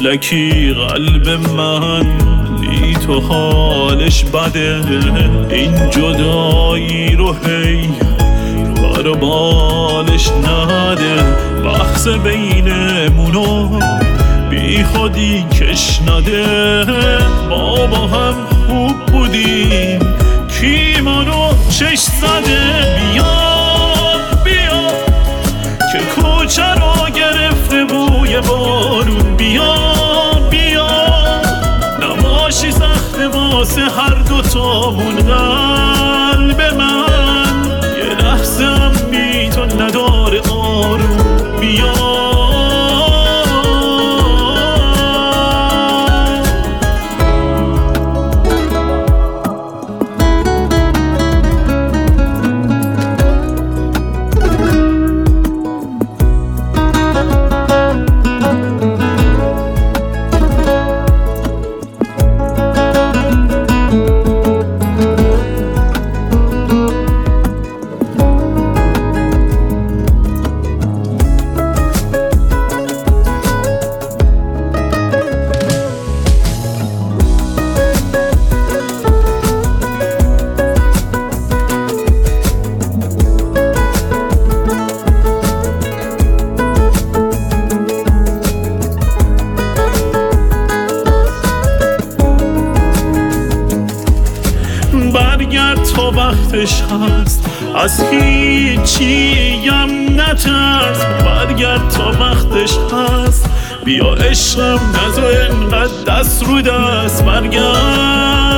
مهلکی قلب من لی تو حالش بده، این جدایی رو هی بربالش نده، بحث بینمونو بی خودی کش نده. ما با هم خوب بودیم کی منو چش زده، بیا بیا که کوچه رو گرفته بوی بارون، بیا بیا نباشی سخت واسه هر دوتامون. قلب من یه لحظه هم بی تو نداره آروم، بیا برگرد تا وقتش هست، از هیچیم نترس. برگرد تا وقتش هست، بیا عشقم نذار انقدر دست رو دست. برگرد